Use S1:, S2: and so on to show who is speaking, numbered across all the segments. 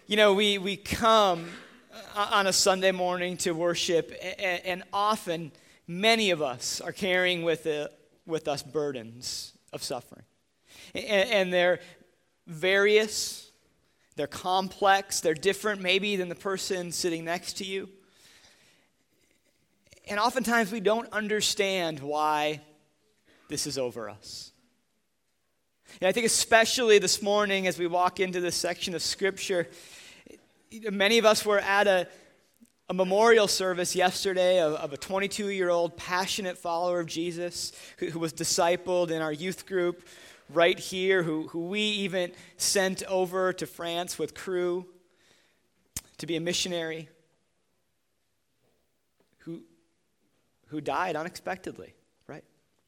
S1: We come on a Sunday morning to worship, and often many of us are carrying with us burdens of suffering. And they're various, they're complex, they're different maybe than the person sitting next to you. And oftentimes we don't understand why this is over us. And I think especially this morning as we walk into this section of Scripture, many of us were at a memorial service yesterday of a 22-year-old passionate follower of Jesus who was discipled in our youth group right here, who we even sent over to France with Cru to be a missionary, who died unexpectedly, right?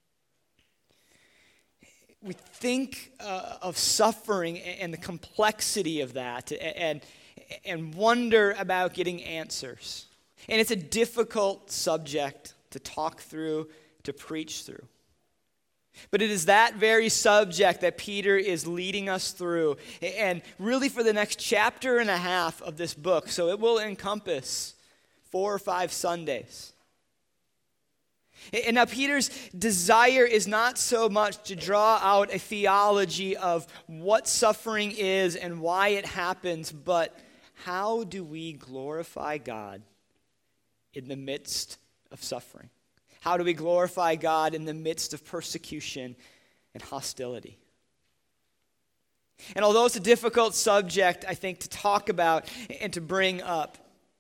S1: We think of suffering and the complexity of that and wonder about getting answers. And it's a difficult subject to talk through, to preach through. But it is that very subject that Peter is leading us through, and really for the next chapter and a half of this book. So it will encompass 4 or 5 Sundays. And now Peter's desire is not so much to draw out a theology of what suffering is and why it happens, but how do we glorify God in the midst of suffering? How do we glorify God in the midst of persecution and hostility? And although it's a difficult subject, I think, to talk about and to bring up,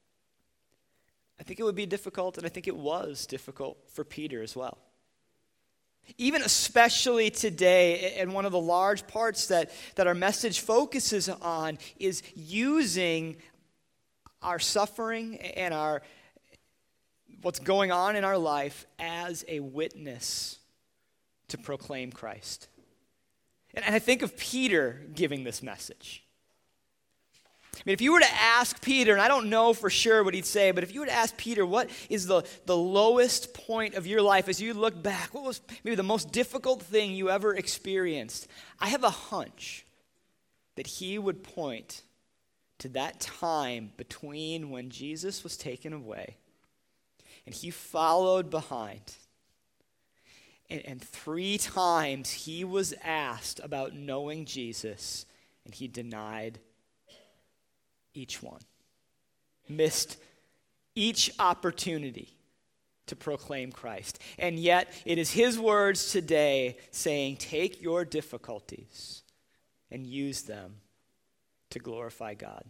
S1: I think it would be difficult, and I think it was difficult for Peter as well. Even especially today, and one of the large parts that our message focuses on is using our suffering and what's going on in our life as a witness to proclaim Christ. And I think of Peter giving this message. I mean, if you were to ask Peter, and I don't know for sure what he'd say, but if you were to ask Peter, what is the lowest point of your life as you look back? What was maybe the most difficult thing you ever experienced? I have a hunch that he would point to that time between when Jesus was taken away and he followed behind. And 3 times he was asked about knowing Jesus, and he denied each one. Missed each opportunity to proclaim Christ. And yet, it is his words today saying, take your difficulties and use them to glorify God.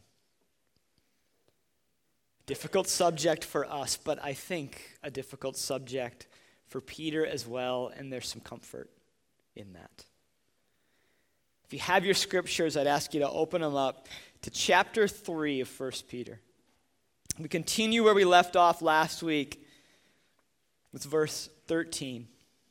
S1: Difficult subject for us, but I think a difficult subject for Peter as well, and there's some comfort in that. If you have your scriptures, I'd ask you to open them up to chapter 3 of 1 Peter. We continue where we left off last week with verse 13.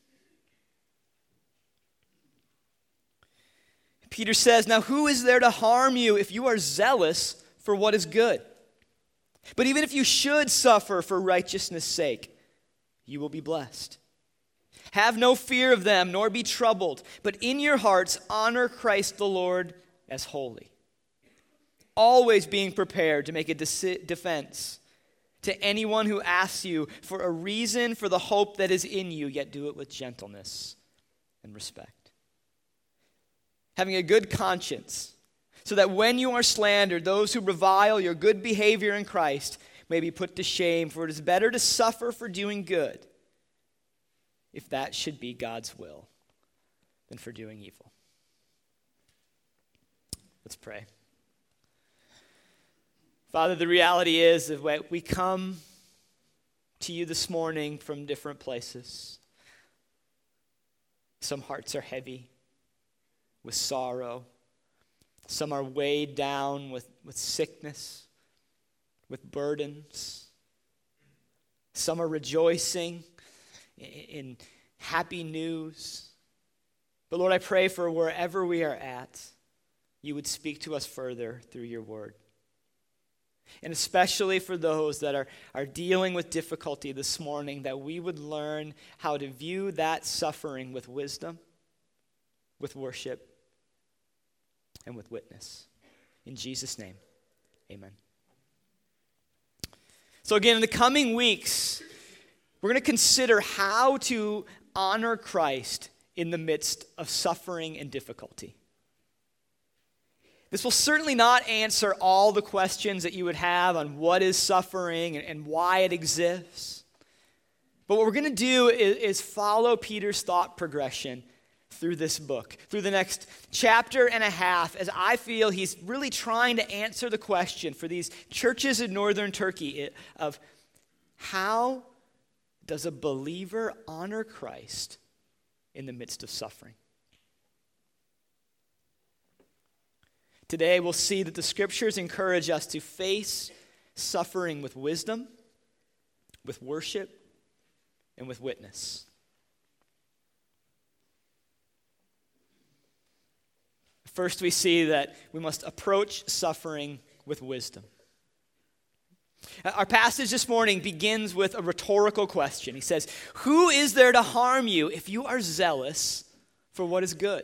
S1: Peter says, now who is there to harm you if you are zealous for what is good? But even if you should suffer for righteousness' sake, you will be blessed. Have no fear of them, nor be troubled, but in your hearts honor Christ the Lord as holy, always being prepared to make a defense to anyone who asks you for a reason for the hope that is in you, yet do it with gentleness and respect. Having a good conscience, so that when you are slandered, those who revile your good behavior in Christ may be put to shame, for it is better to suffer for doing good, if that should be God's will, than for doing evil. Let's pray. Father, the reality is that we come to you this morning from different places. Some hearts are heavy with sorrow. Some are weighed down with sickness, with burdens. Some are rejoicing in happy news. But Lord, I pray for wherever we are at, you would speak to us further through your word. And especially for those that are dealing with difficulty this morning, that we would learn how to view that suffering with wisdom, with worship, and with witness. In Jesus' name, Amen. So again, in the coming weeks, we're going to consider how to honor Christ in the midst of suffering and difficulty. This will certainly not answer all the questions that you would have on what is suffering and why it exists. But what we're going to do is follow Peter's thought progression through this book, through the next chapter and a half, as I feel he's really trying to answer the question for these churches in northern Turkey of how does a believer honor Christ in the midst of suffering? Today we'll see that the scriptures encourage us to face suffering with wisdom, with worship, and with witness. First, we see that we must approach suffering with wisdom. Our passage this morning begins with a rhetorical question. He says, "Who is there to harm you if you are zealous for what is good?"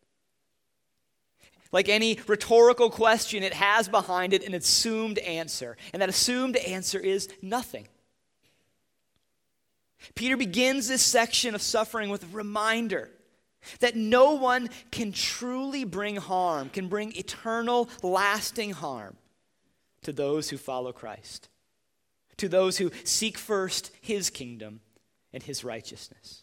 S1: Like any rhetorical question, it has behind it an assumed answer. And that assumed answer is nothing. Peter begins this section of suffering with a reminder that no one can truly bring harm, can bring eternal, lasting harm to those who follow Christ, to those who seek first his kingdom and his righteousness.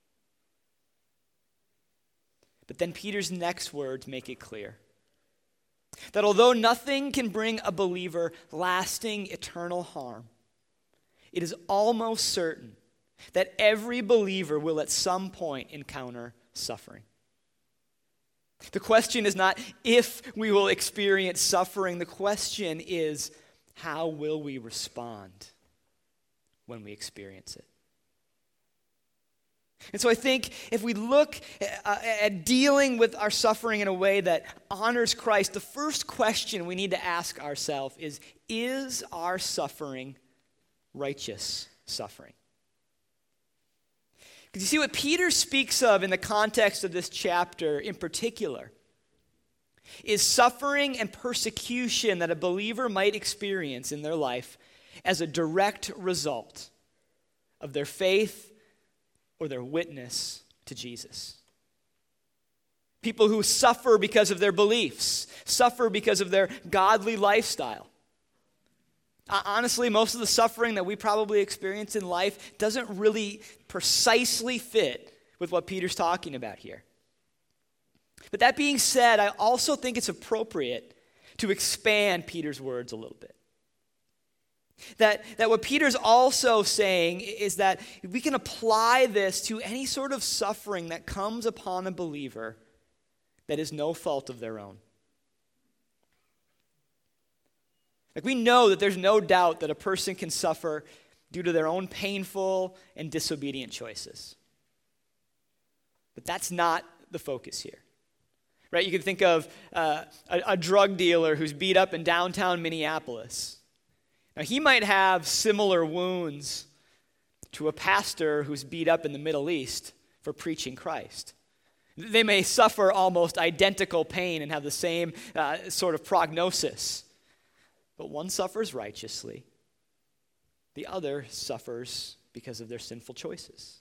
S1: But then Peter's next words make it clear that although nothing can bring a believer lasting eternal harm, it is almost certain that every believer will at some point encounter suffering. The question is not if we will experience suffering. The question is, how will we respond when we experience it? And so I think if we look at dealing with our suffering in a way that honors Christ, the first question we need to ask ourselves is our suffering righteous suffering? Because you see, what Peter speaks of in the context of this chapter in particular is suffering and persecution that a believer might experience in their life as a direct result of their faith or their witness to Jesus. People who suffer because of their beliefs, suffer because of their godly lifestyle. Honestly, most of the suffering that we probably experience in life doesn't really precisely fit with what Peter's talking about here. But that being said, I also think it's appropriate to expand Peter's words a little bit. That what Peter's also saying is that we can apply this to any sort of suffering that comes upon a believer that is no fault of their own. Like, we know that there's no doubt that a person can suffer due to their own painful and disobedient choices. But that's not the focus here. Right? You can think of a drug dealer who's beat up in downtown Minneapolis. Now, he might have similar wounds to a pastor who's beat up in the Middle East for preaching Christ. They may suffer almost identical pain and have the same sort of prognosis. But one suffers righteously. The other suffers because of their sinful choices.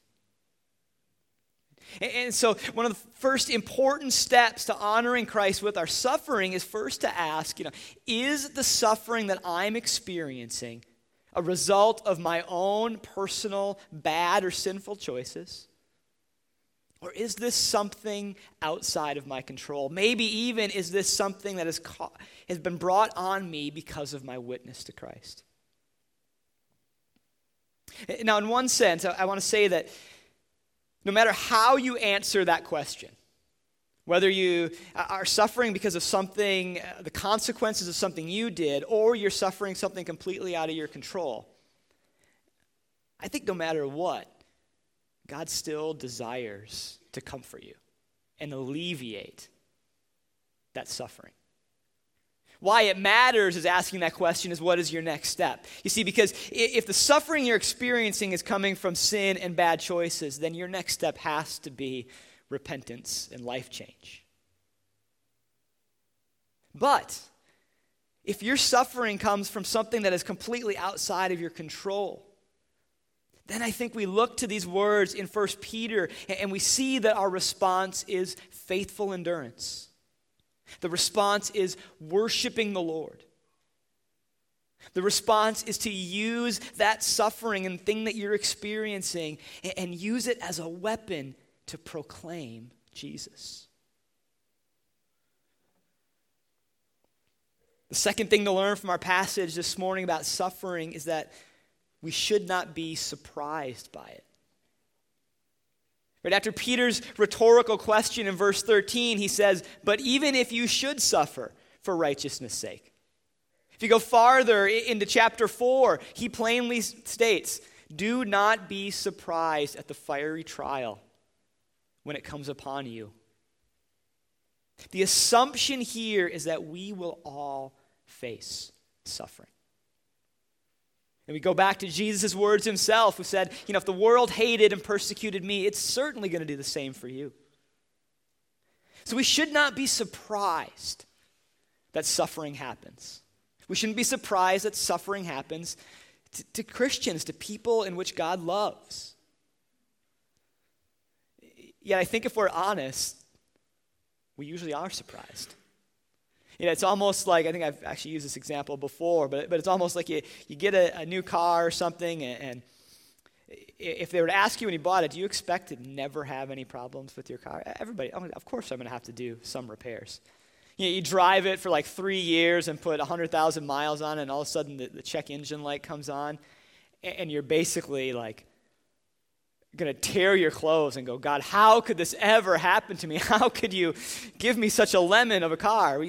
S1: And so one of the first important steps to honoring Christ with our suffering is first to ask, is the suffering that I'm experiencing a result of my own personal bad or sinful choices? Or is this something outside of my control? Maybe even is this something that has been brought on me because of my witness to Christ? Now, in one sense, I want to say that no matter how you answer that question, whether you are suffering because of something, the consequences of something you did, or you're suffering something completely out of your control, I think no matter what, God still desires to comfort you and alleviate that suffering. Why it matters is asking that question is, what is your next step? You see, because if the suffering you're experiencing is coming from sin and bad choices, then your next step has to be repentance and life change. But if your suffering comes from something that is completely outside of your control, then I think we look to these words in 1 Peter and we see that our response is faithful endurance. The response is worshiping the Lord. The response is to use that suffering and thing that you're experiencing and use it as a weapon to proclaim Jesus. The second thing to learn from our passage this morning about suffering is that we should not be surprised by it. Right after Peter's rhetorical question in verse 13, he says, "But even if you should suffer for righteousness' sake." If you go farther into chapter 4, he plainly states, "Do not be surprised at the fiery trial when it comes upon you." The assumption here is that we will all face suffering. And we go back to Jesus' words himself, who said, if the world hated and persecuted me, it's certainly going to do the same for you. So we should not be surprised that suffering happens. We shouldn't be surprised that suffering happens to Christians, to people in which God loves. Yet I think if we're honest, we usually are surprised. It's almost like, I think I've actually used this example before, but it's almost like you get a new car or something, and if they were to ask you when you bought it, do you expect to never have any problems with your car? Everybody, of course I'm going to have to do some repairs. You drive it for like 3 years and put 100,000 miles on it, and all of a sudden the check engine light comes on, and you're basically like going to tear your clothes and go, "God, how could this ever happen to me? How could you give me such a lemon of a car?"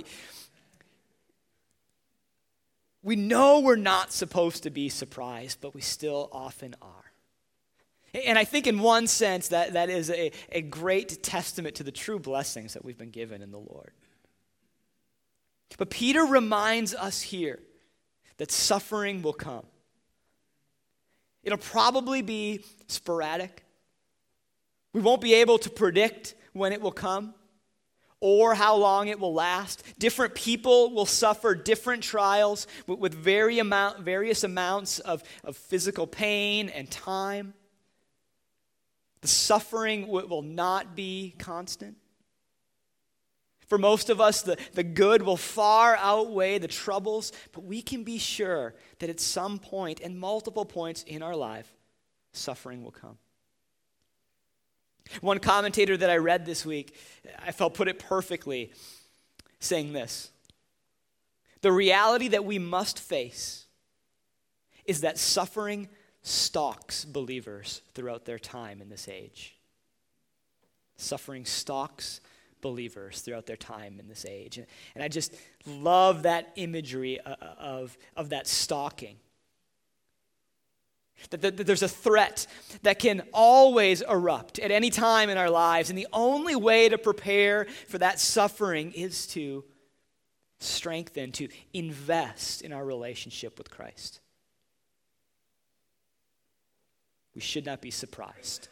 S1: We know we're not supposed to be surprised, but we still often are. And I think in one sense that is a great testament to the true blessings that we've been given in the Lord. But Peter reminds us here that suffering will come. It'll probably be sporadic. We won't be able to predict when it will come or how long it will last. Different people will suffer different trials with various amounts of physical pain and time. The suffering will not be constant. For most of us, the good will far outweigh the troubles, but we can be sure that at some point and multiple points in our life, suffering will come. One commentator that I read this week, I felt put it perfectly, saying this: "The reality that we must face is that suffering stalks believers throughout their time in this age." Suffering stalks believers throughout their time in this age. And I just love that imagery of that stalking. That there's a threat that can always erupt at any time in our lives, and the only way to prepare for that suffering is to strengthen, to invest in our relationship with Christ. We should not be surprised.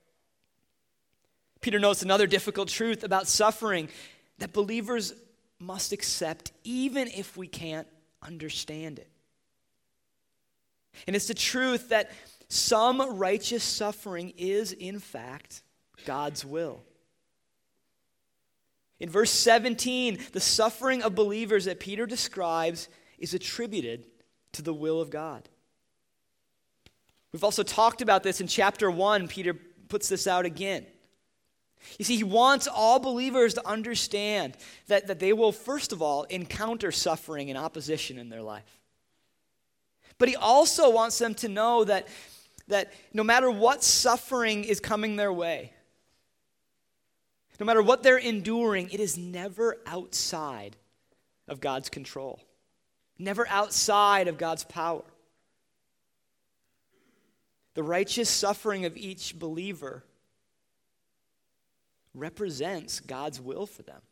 S1: Peter notes another difficult truth about suffering that believers must accept even if we can't understand it. And it's the truth that some righteous suffering is, in fact, God's will. In verse 17, the suffering of believers that Peter describes is attributed to the will of God. We've also talked about this in chapter 1. Peter puts this out again. You see, he wants all believers to understand that they will, first of all, encounter suffering and opposition in their life. But he also wants them to know that no matter what suffering is coming their way, no matter what they're enduring, it is never outside of God's control, never outside of God's power. The righteous suffering of each believer represents God's will for them.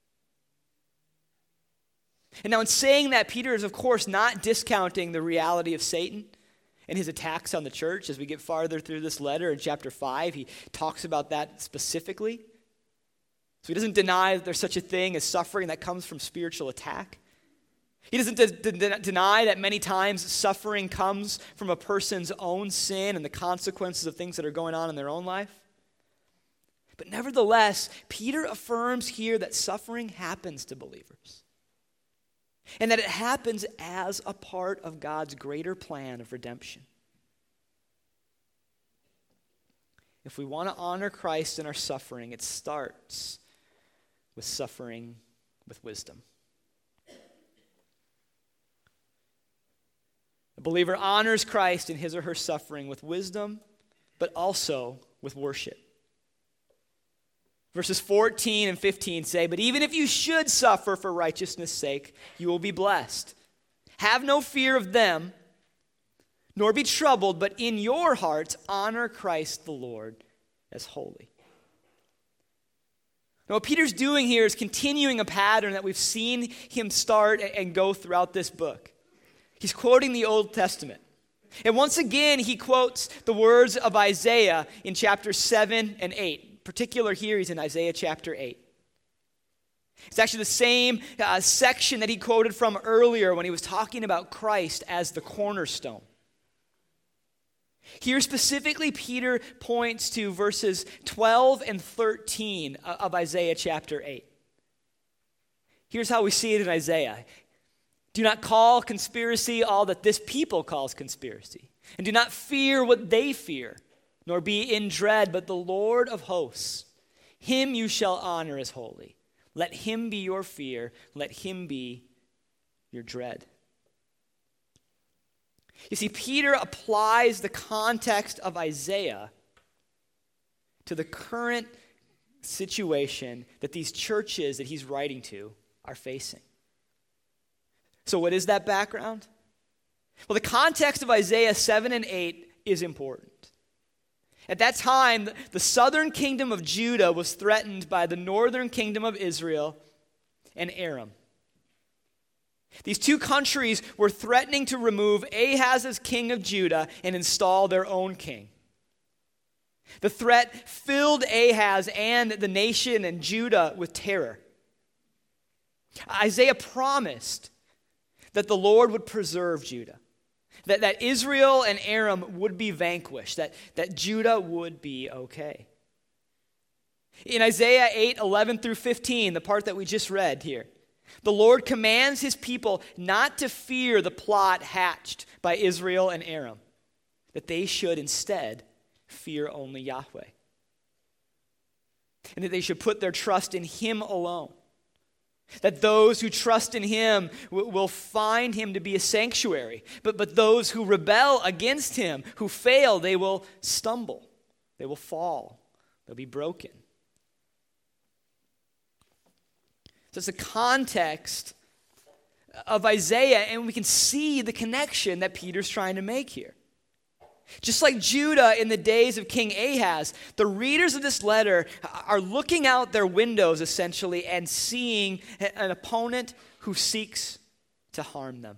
S1: And now in saying that, Peter is of course not discounting the reality of Satan and his attacks on the church. As we get farther through this letter in chapter 5, he talks about that specifically. So he doesn't deny that there's such a thing as suffering that comes from spiritual attack. He doesn't deny that many times suffering comes from a person's own sin and the consequences of things that are going on in their own life. But nevertheless, Peter affirms here that suffering happens to believers, and that it happens as a part of God's greater plan of redemption. If we want to honor Christ in our suffering, it starts with suffering with wisdom. A believer honors Christ in his or her suffering with wisdom, but also with worship. Verses 14 and 15 say, "But even if you should suffer for righteousness' sake, you will be blessed. Have no fear of them, nor be troubled, but in your hearts honor Christ the Lord as holy." Now, what Peter's doing here is continuing a pattern that we've seen him start and go throughout this book. He's quoting the Old Testament. And once again, he quotes the words of Isaiah in chapters 7 and 8. In particular, here he's in Isaiah chapter 8. It's actually the same section that he quoted from earlier when he was talking about Christ as the cornerstone. Here specifically, Peter points to verses 12 and 13 of Isaiah chapter 8. Here's how we see it in Isaiah. "Do not call conspiracy all that this people calls conspiracy, and do not fear what they fear, nor be in dread, but the Lord of hosts, him you shall honor as holy. Let him be your fear, let him be your dread." You see, Peter applies the context of Isaiah to the current situation that these churches that he's writing to are facing. So what is that background? Well, the context of Isaiah 7 and 8 is important. At that time, the southern kingdom of Judah was threatened by the northern kingdom of Israel and Aram. These two countries were threatening to remove Ahaz as king of Judah and install their own king. The threat filled Ahaz and the nation and Judah with terror. Isaiah promised that the Lord would preserve Judah, that Israel and Aram would be vanquished, that Judah would be okay. In Isaiah 8, 11 through 15, the part that we just read here, the Lord commands his people not to fear the plot hatched by Israel and Aram, that they should instead fear only Yahweh, and that they should put their trust in him alone. That those who trust in him will find him to be a sanctuary. But those who rebel against him, who fail, they will stumble. They will fall. They'll be broken. So it's the context of Isaiah, and we can see the connection that Peter's trying to make here. Just like Judah in the days of King Ahaz, the readers of this letter are looking out their windows, essentially, and seeing an opponent who seeks to harm them.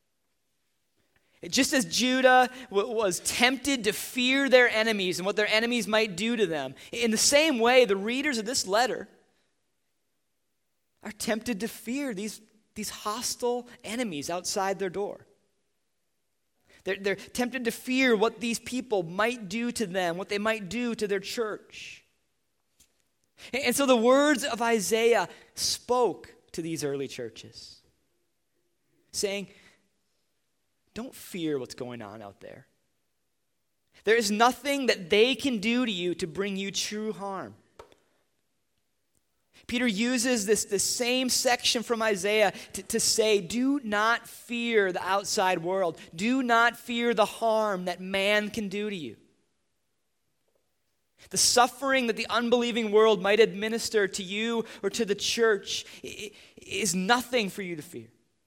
S1: Just as Judah was tempted to fear their enemies and what their enemies might do to them, in the same way, the readers of this letter are tempted to fear these hostile enemies outside their door. They're tempted to fear what these people might do to them, what they might do to their church. And so the words of Isaiah spoke to these early churches, saying, don't fear what's going on out there. There is nothing that they can do to you to bring you true harm. Peter uses this same section from Isaiah to say, do not fear the outside world. Do not fear the harm that man can do to you. The suffering that the unbelieving world might administer to you or to the church is nothing for you to fear.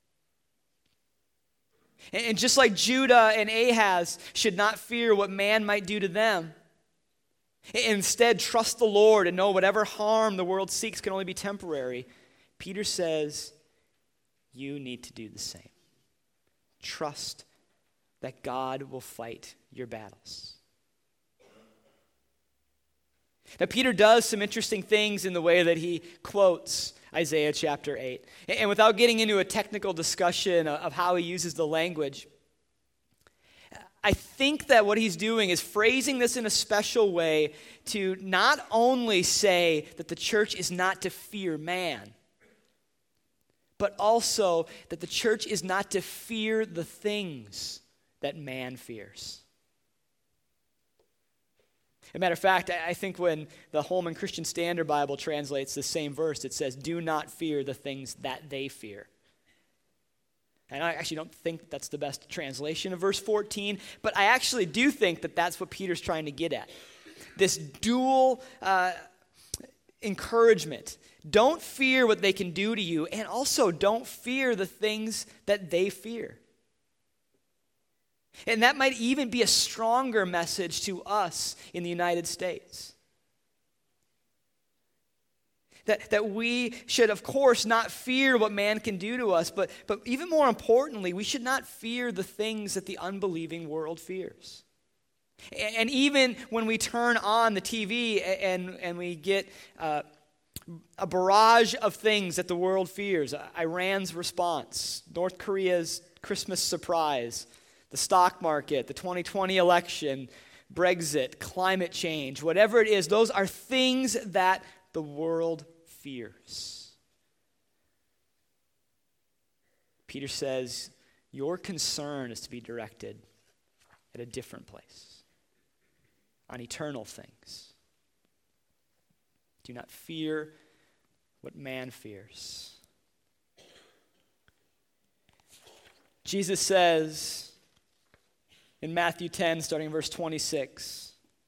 S1: And just like Judah and Ahaz should not fear what man might do to them, instead, trust the Lord and know whatever harm the world seeks can only be temporary. Peter says, you need to do the same. Trust that God will fight your battles. Now, Peter does some interesting things in the way that he quotes Isaiah chapter 8. And without getting into a technical discussion of how he uses the language, I think that what he's doing is phrasing this in a special way to not only say that the church is not to fear man, but also that the church is not to fear the things that man fears. As a matter of fact, I think when the Holman Christian Standard Bible translates the same verse, it says, "Do not fear the things that they fear." And I actually don't think that's the best translation of verse 14, but I actually do think that that's what Peter's trying to get at. This dual encouragement. Don't fear what they can do to you, and also don't fear the things that they fear. And that might even be a stronger message to us in the United States. That we should, of course, not fear what man can do to us, but even more importantly, we should not fear the things that the unbelieving world fears. And even when we turn on the TV and we get a barrage of things that the world fears, Iran's response, North Korea's Christmas surprise, the stock market, the 2020 election, Brexit, climate change, whatever it is, those are things that the world fears. Peter says, your concern is to be directed at a different place, on eternal things. Do not fear what man fears. Jesus says in Matthew 10, starting in verse 26,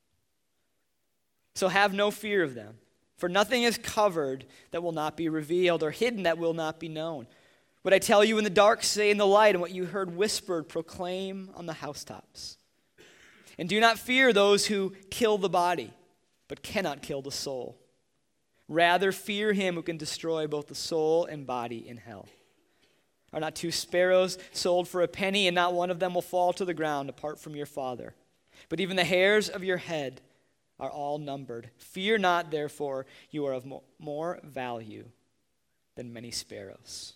S1: "So have no fear of them, for nothing is covered that will not be revealed, or hidden that will not be known. What I tell you in the dark, say in the light, and what you heard whispered, proclaim on the housetops. And do not fear those who kill the body, but cannot kill the soul. Rather, fear him who can destroy both the soul and body in hell. Are not 2 sparrows sold for a penny, and not one of them will fall to the ground apart from your Father? But even the hairs of your head are all numbered. Fear not, therefore, you are of more value than many sparrows."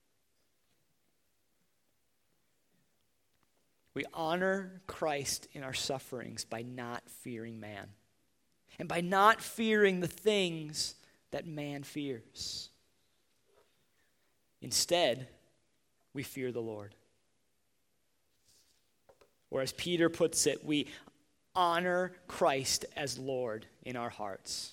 S1: We honor Christ in our sufferings by not fearing man, and by not fearing the things that man fears. Instead, we fear the Lord. Or as Peter puts it, we honor Christ as Lord in our hearts.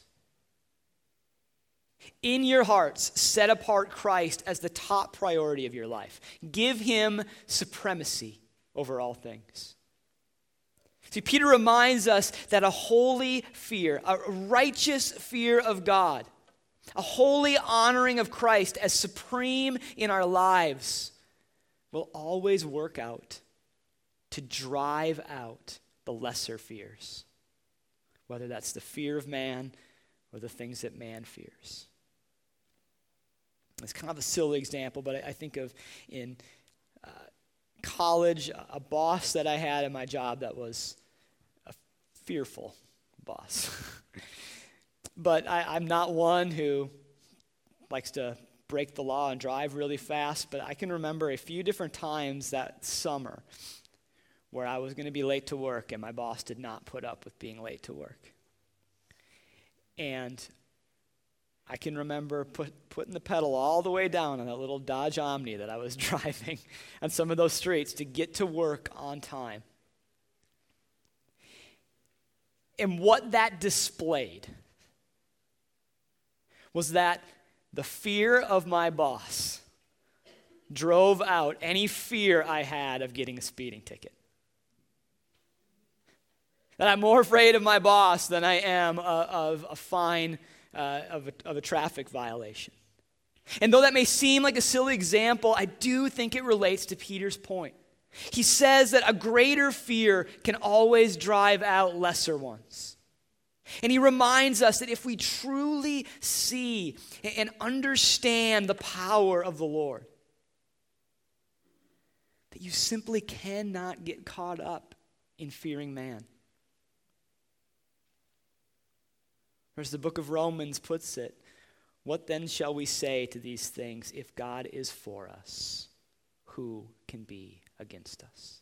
S1: In your hearts, set apart Christ as the top priority of your life. Give him supremacy over all things. See, Peter reminds us that a holy fear, a righteous fear of God, a holy honoring of Christ as supreme in our lives will always work out to drive out the lesser fears, whether that's the fear of man or the things that man fears. It's kind of a silly example, but I think of in college, a boss that I had in my job that was a fearful boss. But I'm not one who likes to break the law and drive really fast, but I can remember a few different times that summer where I was going to be late to work and my boss did not put up with being late to work. And I can remember putting the pedal all the way down on that little Dodge Omni that I was driving on some of those streets to get to work on time. And what that displayed was that the fear of my boss drove out any fear I had of getting a speeding ticket. That I'm more afraid of my boss than I am of a fine, of a traffic violation. And though that may seem like a silly example, I do think it relates to Peter's point. He says that a greater fear can always drive out lesser ones. And he reminds us that if we truly see and understand the power of the Lord, that you simply cannot get caught up in fearing man. Or as the book of Romans puts it, what then shall we say to these things? If God is for us, who can be against us?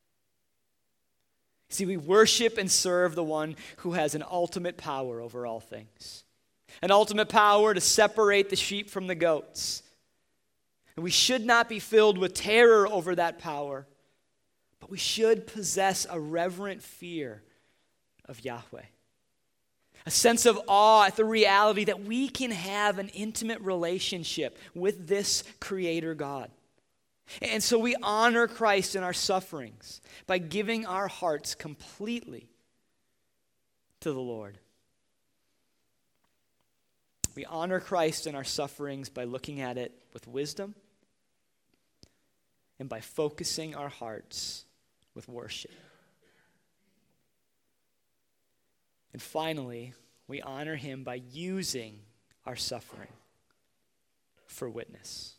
S1: See, we worship and serve the one who has an ultimate power over all things. An ultimate power to separate the sheep from the goats. And we should not be filled with terror over that power, but we should possess a reverent fear of Yahweh. A sense of awe at the reality that we can have an intimate relationship with this Creator God. And so we honor Christ in our sufferings by giving our hearts completely to the Lord. We honor Christ in our sufferings by looking at it with wisdom and by focusing our hearts with worship. And finally, we honor him by using our suffering for witness.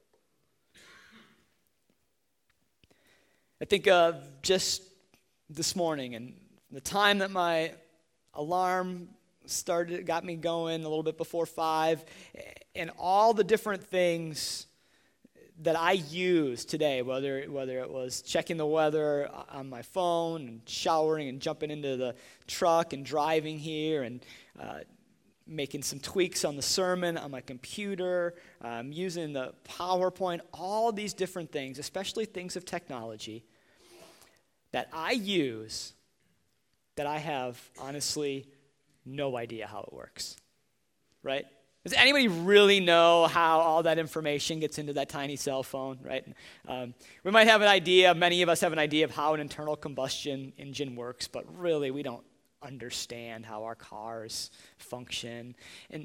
S1: I think of just this morning and the time that my alarm got me going a little bit before 5, and all the different things that I use today, whether it was checking the weather on my phone and showering and jumping into the truck and driving here and making some tweaks on the sermon on my computer, using the PowerPoint, all these different things, especially things of technology that I use that I have honestly no idea how it works, right? Does anybody really know how all that information gets into that tiny cell phone, right? We might have an idea, many of us have an idea of how an internal combustion engine works, but really we don't understand how our cars function. And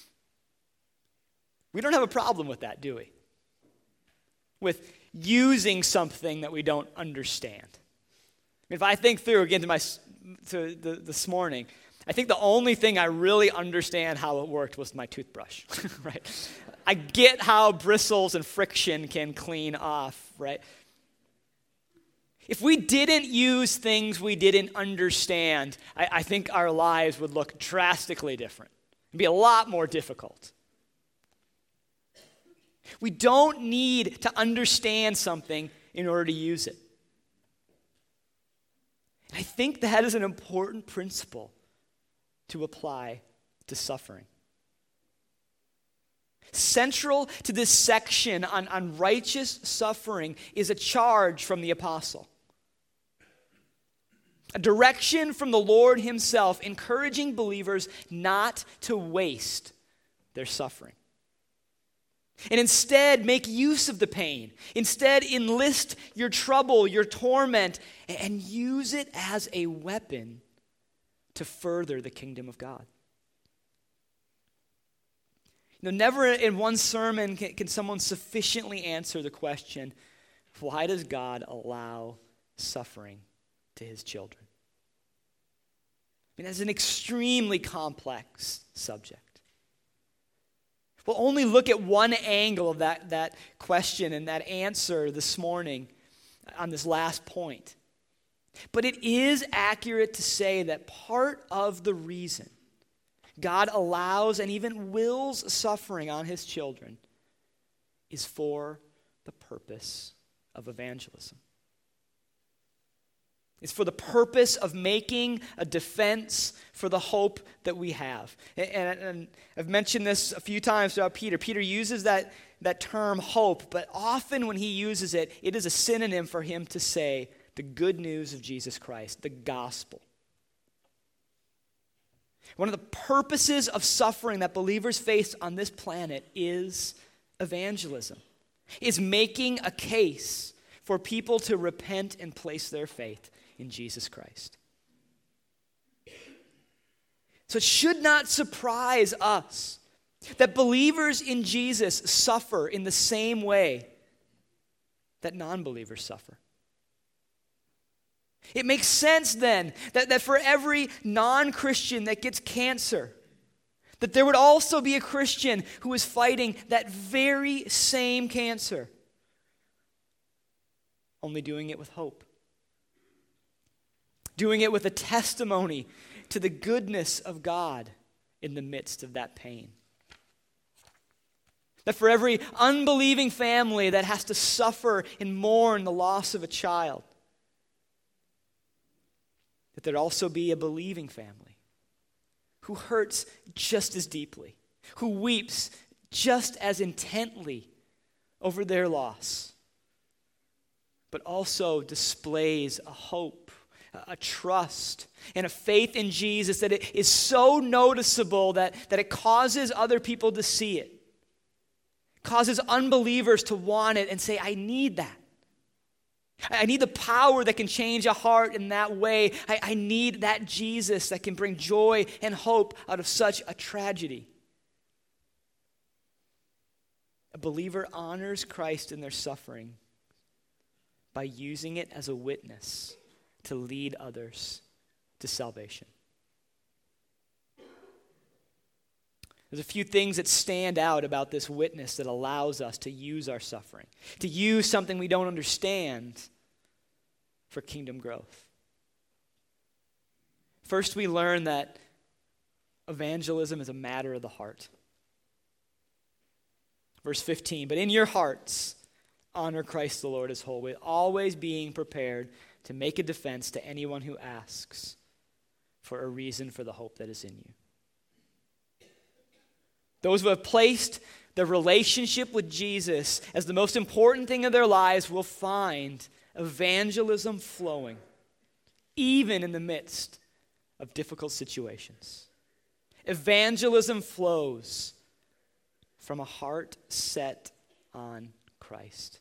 S1: we don't have a problem with that, do we? With using something that we don't understand. If I think through, again, this morning, I think the only thing I really understand how it worked was my toothbrush, right? I get how bristles and friction can clean off, right? If we didn't use things we didn't understand, I think our lives would look drastically different. It'd be a lot more difficult. We don't need to understand something in order to use it. And I think that is an important principle to apply to suffering. Central to this section on righteous suffering is a charge from the apostle. A direction from the Lord himself encouraging believers not to waste their suffering. And instead, make use of the pain. Instead, enlist your trouble, your torment, and use it as a weapon to further the kingdom of God. Never in one sermon can someone sufficiently answer the question, why does God allow suffering to his children? That's an extremely complex subject. We'll only look at one angle of that question and that answer this morning on this last point. But it is accurate to say that part of the reason God allows and even wills suffering on his children is for the purpose of evangelism. It's for the purpose of making a defense for the hope that we have. And I've mentioned this a few times throughout Peter. Peter uses that term hope, but often when he uses it, it is a synonym for him to say the good news of Jesus Christ, the gospel. One of the purposes of suffering that believers face on this planet is evangelism. Is making a case for people to repent and place their faith in Jesus Christ. So it should not surprise us that believers in Jesus suffer in the same way that non-believers suffer. It makes sense then that for every non-Christian that gets cancer, that there would also be a Christian who is fighting that very same cancer, only doing it with hope. Doing it with a testimony to the goodness of God in the midst of that pain. That for every unbelieving family that has to suffer and mourn the loss of a child, that there'd also be a believing family who hurts just as deeply, who weeps just as intently over their loss, but also displays a hope, a trust, and a faith in Jesus that it is so noticeable that it causes other people to see it. Causes unbelievers to want it and say, I need that. I need the power that can change a heart in that way. I need that Jesus that can bring joy and hope out of such a tragedy. A believer honors Christ in their suffering by using it as a witness to lead others to salvation. There's a few things that stand out about this witness that allows us to use our suffering, to use something we don't understand for kingdom growth. First, we learn that evangelism is a matter of the heart. Verse 15, but in your hearts, honor Christ the Lord as holy, always being prepared to make a defense to anyone who asks for a reason for the hope that is in you. Those who have placed their relationship with Jesus as the most important thing of their lives will find evangelism flowing, even in the midst of difficult situations. Evangelism flows from a heart set on Christ.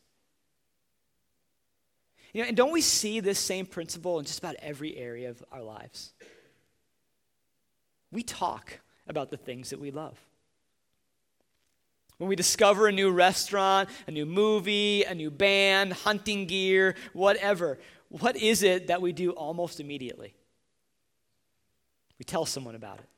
S1: And don't we see this same principle in just about every area of our lives? We talk about the things that we love. When we discover a new restaurant, a new movie, a new band, hunting gear, whatever, what is it that we do almost immediately? We tell someone about it.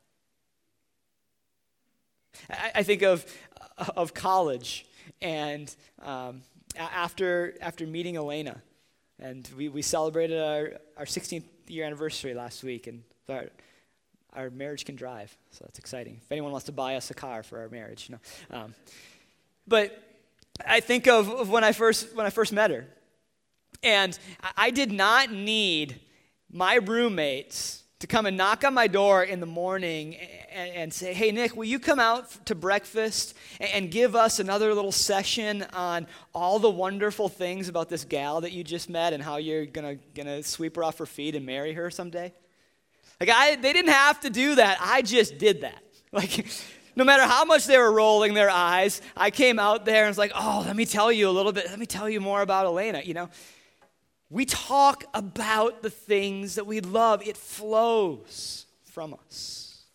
S1: I think of college, and after meeting Elena, and we celebrated our 16th year anniversary last week, and our marriage can drive, so that's exciting. If anyone wants to buy us a car for our marriage, but I think of when I first met her, and I did not need my roommates to come and knock on my door in the morning and say, hey, Nick, will you come out to breakfast and give us another little session on all the wonderful things about this gal that you just met and how you're gonna sweep her off her feet and marry her someday? They didn't have to do that. I just did that. No matter how much they were rolling their eyes, I came out there and was like, let me tell you a little bit. Let me tell you more about Elena. We talk about the things that we love. It flows from us.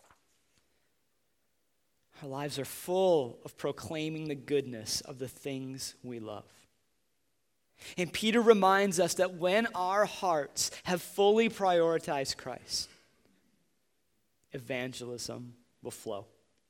S1: Our lives are full of proclaiming the goodness of the things we love. And Peter reminds us that when our hearts have fully prioritized Christ, evangelism will flow.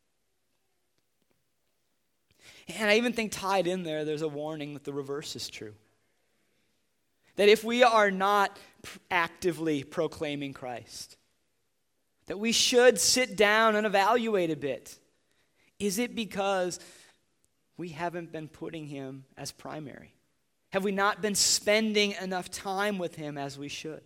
S1: And I even think tied in there's a warning that the reverse is true. That if we are not actively proclaiming Christ, that we should sit down and evaluate a bit. Is it because we haven't been putting him as primary? Have we not been spending enough time with him as we should?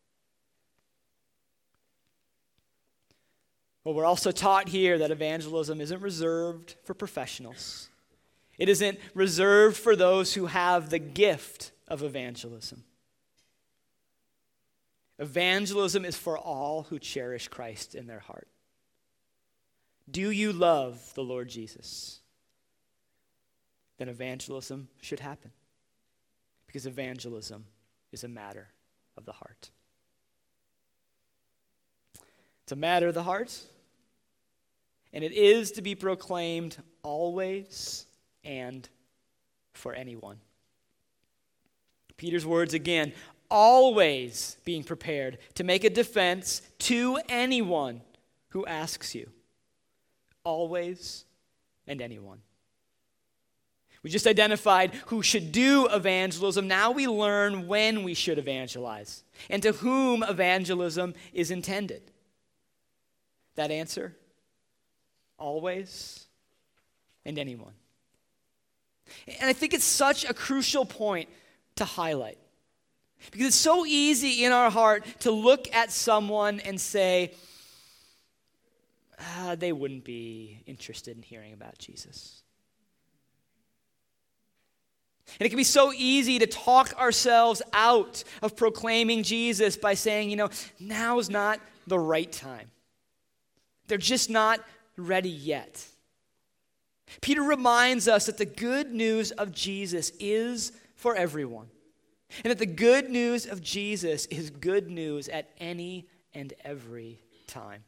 S1: Well, we're also taught here that evangelism isn't reserved for professionals. It isn't reserved for those who have the gift of evangelism. Evangelism is for all who cherish Christ in their heart. Do you love the Lord Jesus? Then evangelism should happen. Because evangelism is a matter of the heart. It's a matter of the heart. And it is to be proclaimed always and for anyone. Peter's words again, always being prepared to make a defense to anyone who asks you. Always and anyone. We just identified who should do evangelism. Now we learn when we should evangelize and to whom evangelism is intended. That answer? always, and anyone. And I think it's such a crucial point to highlight. Because it's so easy in our heart to look at someone and say, they wouldn't be interested in hearing about Jesus. And it can be so easy to talk ourselves out of proclaiming Jesus by saying, now's not the right time. They're just not ready yet. Peter reminds us that the good news of Jesus is for everyone. And that the good news of Jesus is good news at any and every time.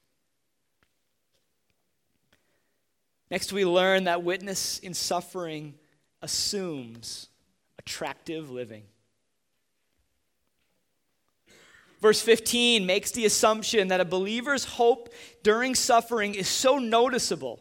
S1: Next, we learn that witness in suffering assumes attractive living. Verse 15 makes the assumption that a believer's hope during suffering is so noticeable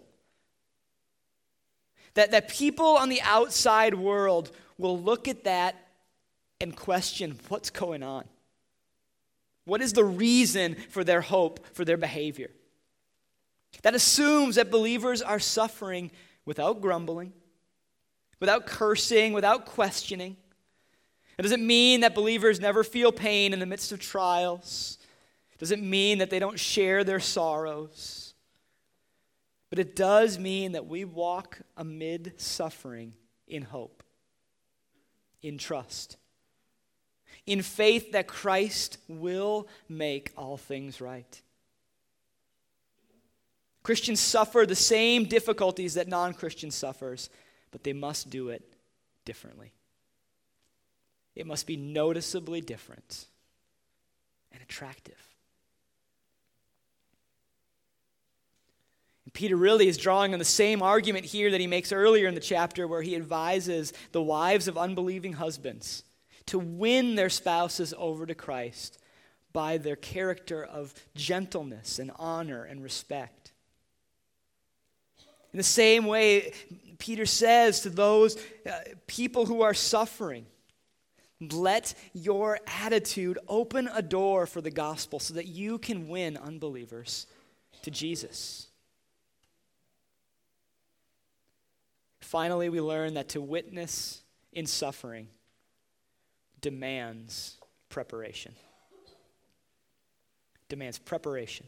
S1: that people on the outside world will look at that and question what's going on. What is the reason for their hope, for their behavior? That assumes that believers are suffering without grumbling, without cursing, without questioning. It doesn't mean that believers never feel pain in the midst of trials. It doesn't mean that they don't share their sorrows. But it does mean that we walk amid suffering in hope, in trust, in faith that Christ will make all things right. Christians suffer the same difficulties that non-Christians suffers, but they must do it differently. It must be noticeably different and attractive. And Peter really is drawing on the same argument here that he makes earlier in the chapter, where he advises the wives of unbelieving husbands to win their spouses over to Christ by their character of gentleness and honor and respect. In the same way, Peter says to those people who are suffering, let your attitude open a door for the gospel so that you can win unbelievers to Jesus. Finally, we learn that to witness in suffering demands preparation. Demands preparation.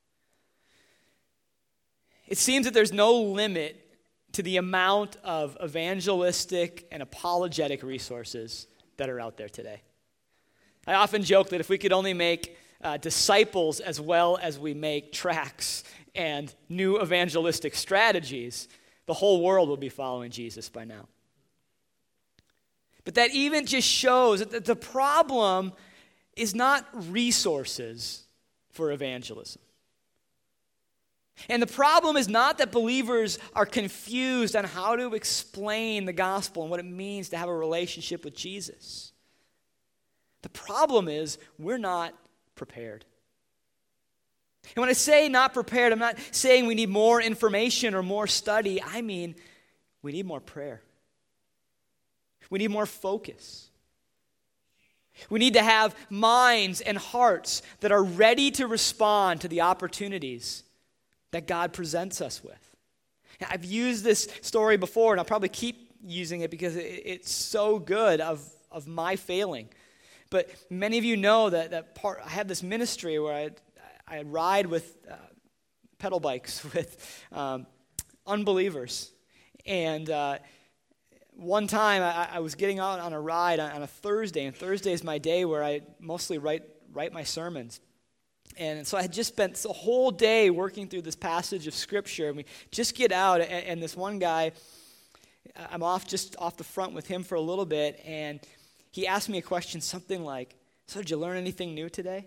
S1: It seems that there's no limit to the amount of evangelistic and apologetic resources that are out there today. I often joke that if we could only make disciples as well as we make tracts and new evangelistic strategies, the whole world will be following Jesus by now. But that even just shows that the problem is not resources for evangelism. And the problem is not that believers are confused on how to explain the gospel and what it means to have a relationship with Jesus. The problem is we're not prepared. And when I say not prepared, I'm not saying we need more information or more study. I mean, we need more prayer. We need more focus. We need to have minds and hearts that are ready to respond to the opportunities that God presents us with. Now, I've used this story before, and I'll probably keep using it because it's so good of my failing. But many of you know that I have this ministry where I ride with pedal bikes with unbelievers. And one time I was getting out on a ride on a Thursday, and Thursday is my day where I mostly write my sermons. And so I had just spent the whole day working through this passage of Scripture, and we just get out, and this one guy, I'm off the front with him for a little bit, and he asked me a question, something like, "So did you learn anything new today?"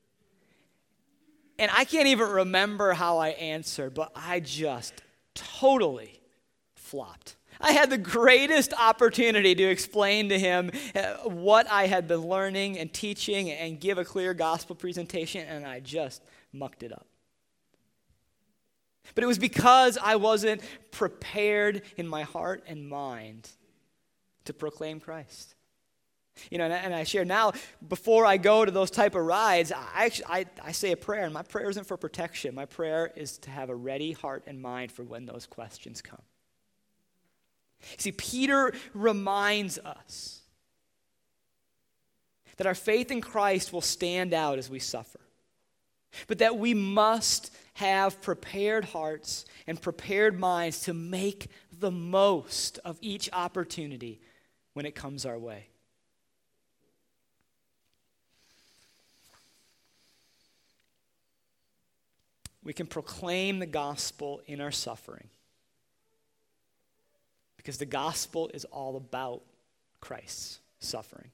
S1: And I can't even remember how I answered, but I just totally flopped. I had the greatest opportunity to explain to him what I had been learning and teaching and give a clear gospel presentation, and I just mucked it up. But it was because I wasn't prepared in my heart and mind to proclaim Christ. And I share now, before I go to those type of rides, I say a prayer, and my prayer isn't for protection. My prayer is to have a ready heart and mind for when those questions come. See, Peter reminds us that our faith in Christ will stand out as we suffer, but that we must have prepared hearts and prepared minds to make the most of each opportunity when it comes our way. We can proclaim the gospel in our suffering because the gospel is all about Christ's suffering.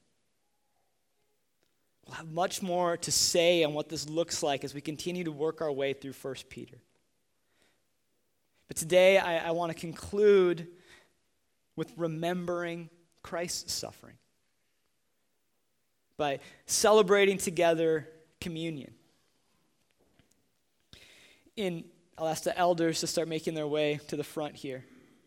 S1: We'll have much more to say on what this looks like as we continue to work our way through 1 Peter. But today I want to conclude with remembering Christ's suffering by celebrating together communion. I'll ask the elders to start making their way to the front here.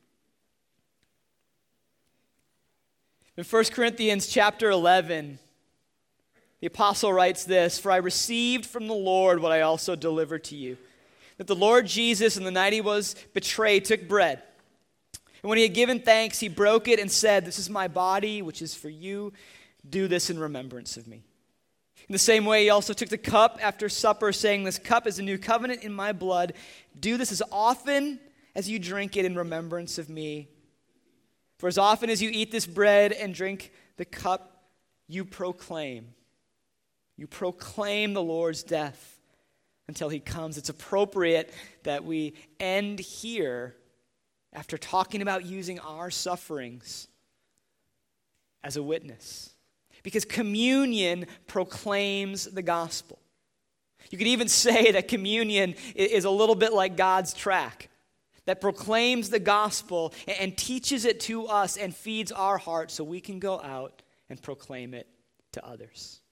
S1: In 1 Corinthians chapter 11, the apostle writes this, "For I received from the Lord what I also delivered to you, that the Lord Jesus, on the night he was betrayed, took bread. And when he had given thanks, he broke it and said, 'This is my body, which is for you. Do this in remembrance of me.' In the same way, he also took the cup after supper, saying, 'This cup is a new covenant in my blood. Do this as often as you drink it in remembrance of me. For as often as you eat this bread and drink the cup, you proclaim the Lord's death until he comes.'" It's appropriate that we end here after talking about using our sufferings as a witness. Because communion proclaims the gospel. You could even say that communion is a little bit like God's track that proclaims the gospel and teaches it to us and feeds our hearts so we can go out and proclaim it to others.